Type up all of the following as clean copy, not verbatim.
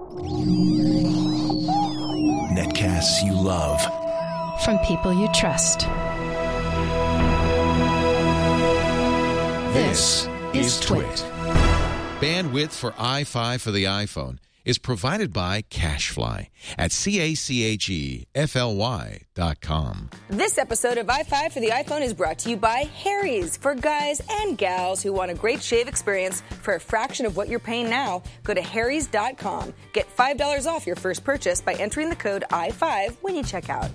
Netcasts you love. From people you trust. This is Twit. Bandwidth for i5 for the iPhone is provided by CacheFly at CacheFly.com. This episode of i5 for the iPhone is brought to you by Harry's, for guys and gals who want a great shave experience for a fraction of what you're paying now. Go to harrys.com. Get $5 off your first purchase by entering the code i5 when you check out.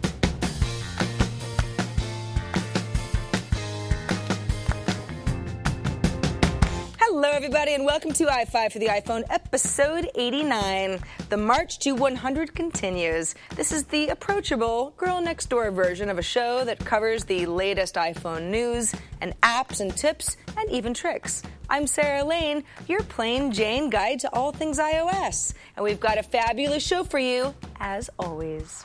Hello, everybody, and welcome to i5 for the iPhone, episode 89. The march to 100 continues. This is the approachable, girl-next-door version of a show that covers the latest iPhone news and apps and tips and even tricks. I'm Sarah Lane, your plain Jane guide to all things iOS. And we've got a fabulous show for you, as always.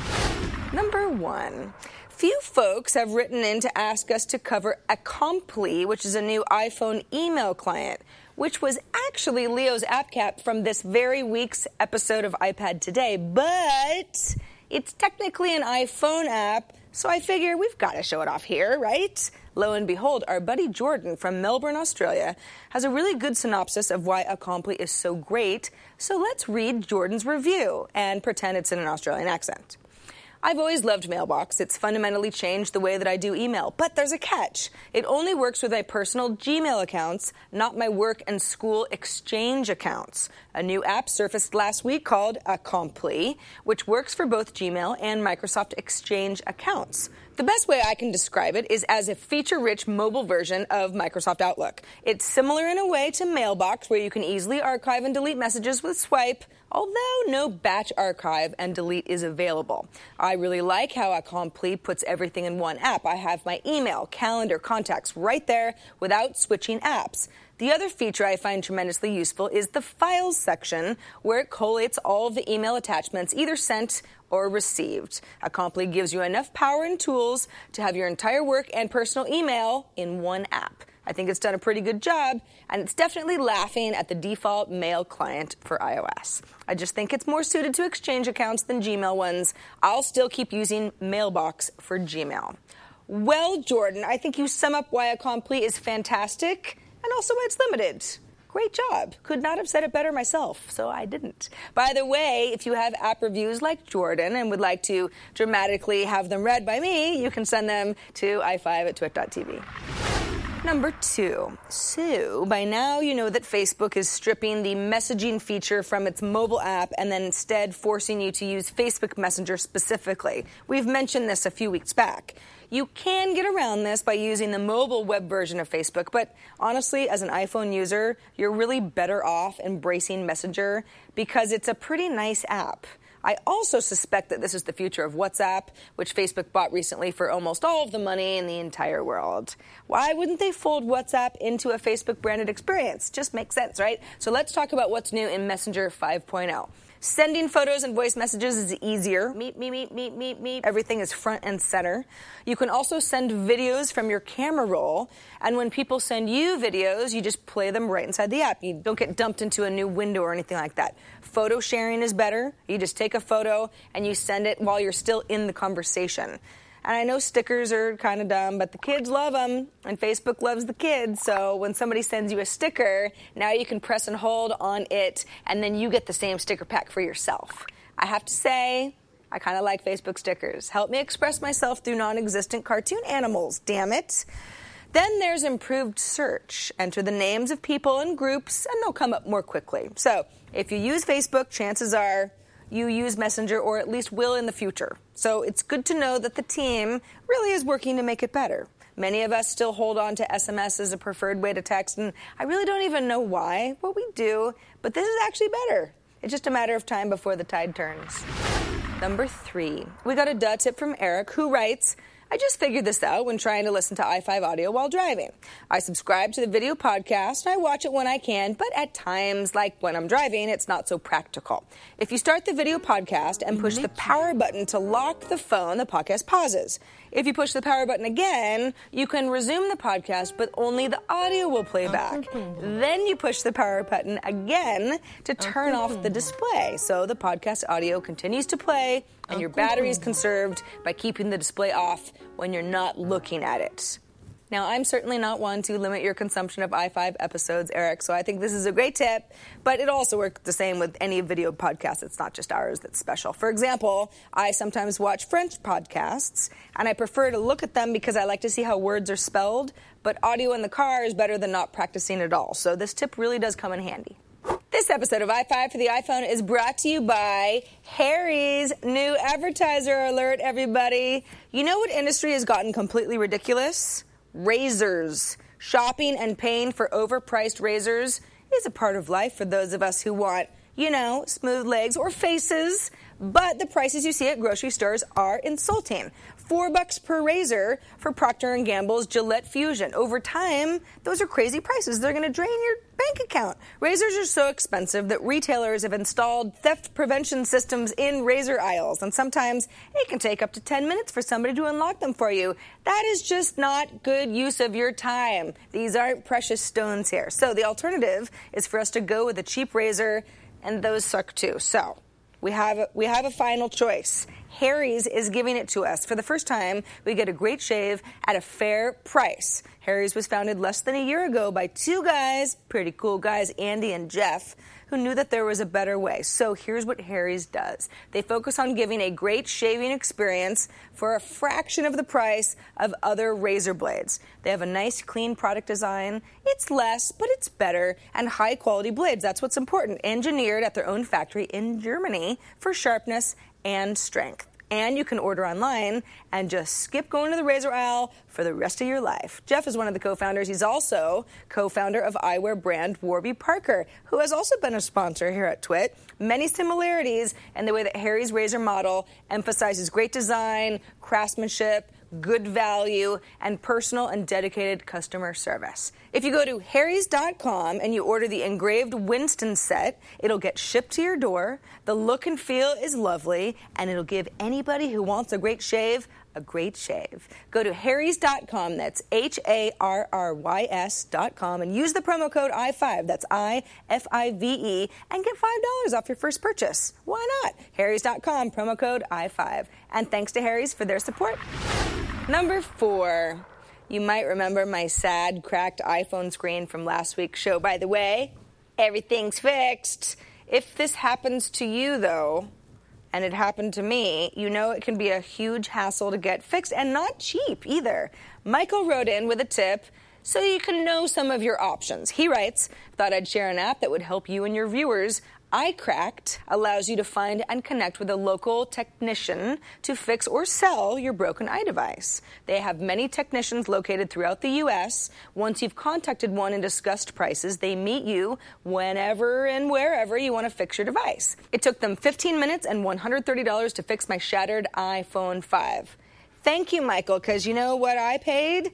Number 1. Few folks have written in to ask us to cover Acompli, which is a new iPhone email client, which was actually Leo's app cap from this very week's episode of iPad Today, but it's technically an iPhone app, so I figure we've got to show it off here, right? Lo and behold, our buddy Jordan from Melbourne, Australia, has a really good synopsis of why Acompli is so great, so let's read Jordan's review and pretend it's in an Australian accent. I've always loved Mailbox. It's fundamentally changed the way that I do email. But there's a catch. It only works with my personal Gmail accounts, not my work and school Exchange accounts. A new app surfaced last week called Acompli, which works for both Gmail and Microsoft Exchange accounts. The best way I can describe it is as a feature-rich mobile version of Microsoft Outlook. It's similar in a way to Mailbox, where you can easily archive and delete messages with swipe, although no batch archive and delete is available. I really like how Acompli puts everything in one app. I have my email, calendar, contacts right there without switching apps. The other feature I find tremendously useful is the Files section, where it collates all of the email attachments either sent or received. Acompli gives you enough power and tools to have your entire work and personal email in one app. I think it's done a pretty good job, and it's definitely laughing at the default mail client for iOS. I just think it's more suited to Exchange accounts than Gmail ones. I'll still keep using Mailbox for Gmail. Well, Jordan, I think you sum up why Acompli is fantastic and also why it's limited. Great job. Could not have said it better myself, so I didn't. By the way, if you have app reviews like Jordan and would like to dramatically have them read by me, you can send them to i5@twit.tv. Number 2. So, by now you know that Facebook is stripping the messaging feature from its mobile app and then instead forcing you to use Facebook Messenger specifically. We've mentioned this a few weeks back. You can get around this by using the mobile web version of Facebook, but honestly, as an iPhone user, you're really better off embracing Messenger because it's a pretty nice app. I also suspect that this is the future of WhatsApp, which Facebook bought recently for almost all of the money in the entire world. Why wouldn't they fold WhatsApp into a Facebook-branded experience? Just makes sense, right? So let's talk about what's new in Messenger 5.0. Sending photos and voice messages is easier. Meet. Everything is front and center. You can also send videos from your camera roll. And when people send you videos, you just play them right inside the app. You don't get dumped into a new window or anything like that. Photo sharing is better. You just take a photo and you send it while you're still in the conversation. And I know stickers are kind of dumb, but the kids love them, and Facebook loves the kids. So when somebody sends you a sticker, now you can press and hold on it, and then you get the same sticker pack for yourself. I have to say, I kind of like Facebook stickers. Help me express myself through non-existent cartoon animals, damn it. Then there's improved search. Enter the names of people and groups, and they'll come up more quickly. So if you use Facebook, chances are you use Messenger, or at least will in the future. So it's good to know that the team really is working to make it better. Many of us still hold on to SMS as a preferred way to text, and I really don't even know why. Well, we do, but this is actually better. It's just a matter of time before the tide turns. Number 3. We got a duh tip from Eric, who writes, I just figured this out when trying to listen to i5 audio while driving. I subscribe to the video podcast, and I watch it when I can, but at times, like when I'm driving, it's not so practical. If you start the video podcast and push the power button to lock the phone, the podcast pauses. If you push the power button again, you can resume the podcast, but only the audio will play back. Then you push the power button again to turn off the display. So the podcast audio continues to play, and your battery is conserved by keeping the display off when you're not looking at it. Now, I'm certainly not one to limit your consumption of i5 episodes, Eric, so I think this is a great tip, but it also works the same with any video podcast. It's not just ours that's special. For example, I sometimes watch French podcasts, and I prefer to look at them because I like to see how words are spelled, but audio in the car is better than not practicing at all, so this tip really does come in handy. This episode of i5 for the iPhone is brought to you by Harry's. New advertiser alert, everybody. You know what industry has gotten completely ridiculous? Razors. Shopping and paying for overpriced razors is a part of life for those of us who want, smooth legs or faces. But the prices you see at grocery stores are insulting. $4 per razor for Procter & Gamble's Gillette Fusion. Over time, those are crazy prices. They're going to drain your bank account. Razors are so expensive that retailers have installed theft prevention systems in razor aisles, and sometimes it can take up to 10 minutes for somebody to unlock them for you. That is just not good use of your time. These aren't precious stones here. So the alternative is for us to go with a cheap razor, and those suck too. So we have a final choice. Harry's is giving it to us. For the first time, we get a great shave at a fair price. Harry's was founded less than a year ago by two guys, pretty cool guys, Andy and Jeff, who knew that there was a better way. So here's what Harry's does. They focus on giving a great shaving experience for a fraction of the price of other razor blades. They have a nice, clean product design. It's less, but it's better, and high-quality blades. That's what's important. Engineered at their own factory in Germany for sharpness and strength. And you can order online and just skip going to the razor aisle for the rest of your life. Jeff is one of the co-founders. He's also co-founder of eyewear brand Warby Parker, who has also been a sponsor here at Twit. Many similarities in the way that Harry's razor model emphasizes great design, craftsmanship, good value, and personal and dedicated customer service. If you go to harrys.com and you order the engraved Winston set, it'll get shipped to your door. The look and feel is lovely, and it'll give anybody who wants a great shave a great shave. Go to harrys.com, that's HARRYS.com, and use the promo code I5, that's IFIVE, and get $5 off your first purchase. Why not? harrys.com, promo code I5. And thanks to Harry's for their support. Number 4. You might remember my sad, cracked iPhone screen from last week's show. By the way, everything's fixed. If this happens to you, though, and it happened to me, you know it can be a huge hassle to get fixed, and not cheap either. Michael wrote in with a tip so you can know some of your options. He writes, thought I'd share an app that would help you and your viewers. iCracked allows you to find and connect with a local technician to fix or sell your broken iDevice. They have many technicians located throughout the U.S. Once you've contacted one and discussed prices, they meet you whenever and wherever you want to fix your device. It took them 15 minutes and $130 to fix my shattered iPhone 5. Thank you, Michael, because you know what I paid?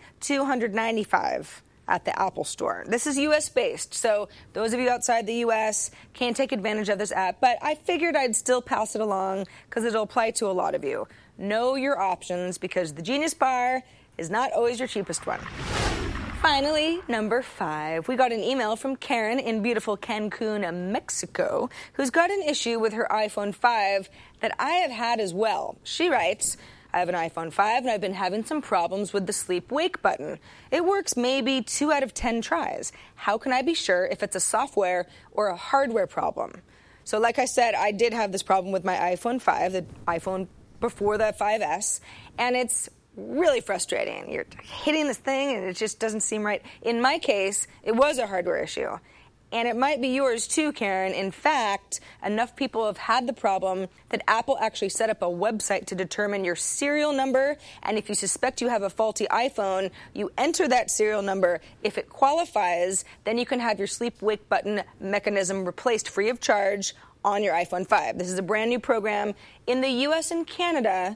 $295. At the Apple Store. This is U.S.-based, so those of you outside the U.S. can't take advantage of this app, but I figured I'd still pass it along because it'll apply to a lot of you. Know your options because the Genius Bar is not always your cheapest one. Finally, number 5. We got an email from Karen in beautiful Cancun, Mexico, who's got an issue with her iPhone 5 that I have had as well. She writes, I have an iPhone 5 and I've been having some problems with the sleep-wake button. It works maybe 2 out of 10 tries. How can I be sure if it's a software or a hardware problem? So like I said, I did have this problem with my iPhone 5, the iPhone before the 5S, and it's really frustrating. You're hitting this thing and it just doesn't seem right. In my case, it was a hardware issue. And it might be yours too, Karen. In fact, enough people have had the problem that Apple actually set up a website to determine your serial number. And if you suspect you have a faulty iPhone, you enter that serial number. If it qualifies, then you can have your sleep-wake button mechanism replaced free of charge on your iPhone 5. This is a brand new program in the U.S. and Canada.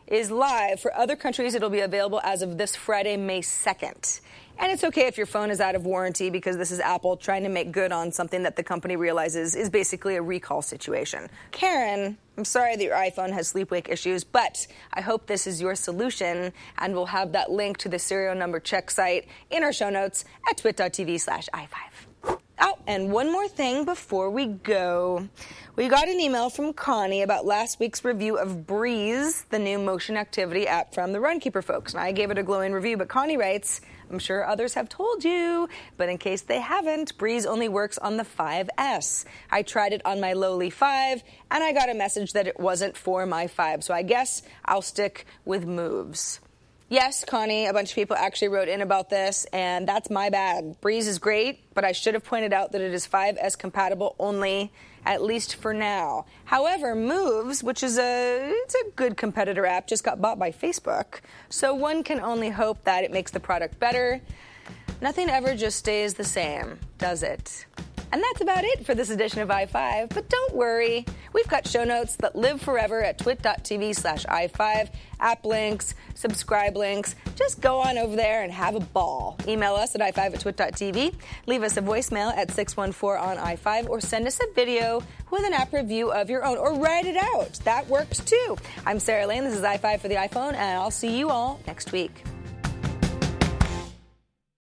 is live. For other countries, it'll be available as of this Friday, May 2nd. And it's okay if your phone is out of warranty because this is Apple trying to make good on something that the company realizes is basically a recall situation. Karen, I'm sorry that your iPhone has sleep-wake issues, but I hope this is your solution, and we'll have that link to the serial number check site in our show notes at twit.tv/i5. Oh, and one more thing before we go. We got an email from Connie about last week's review of Breeze, the new motion activity app from the Runkeeper folks. And I gave it a glowing review, but Connie writes, I'm sure others have told you, but in case they haven't, Breeze only works on the 5S. I tried it on my lowly 5, and I got a message that it wasn't for my 5, so I guess I'll stick with Moves. Yes, Connie, a bunch of people actually wrote in about this, and that's my bad. Breeze is great, but I should have pointed out that it is 5S compatible only, at least for now. However, Moves, which is it's a good competitor app, just got bought by Facebook, so one can only hope that it makes the product better. Nothing ever just stays the same, does it? And that's about it for this edition of i5. But don't worry, we've got show notes that live forever at twit.tv/i5, app links, subscribe links. Just go on over there and have a ball. Email us at i5@twit.tv, leave us a voicemail at 614 on i5, or send us a video with an app review of your own, or write it out. That works too. I'm Sarah Lane. This is i5 for the iPhone, and I'll see you all next week.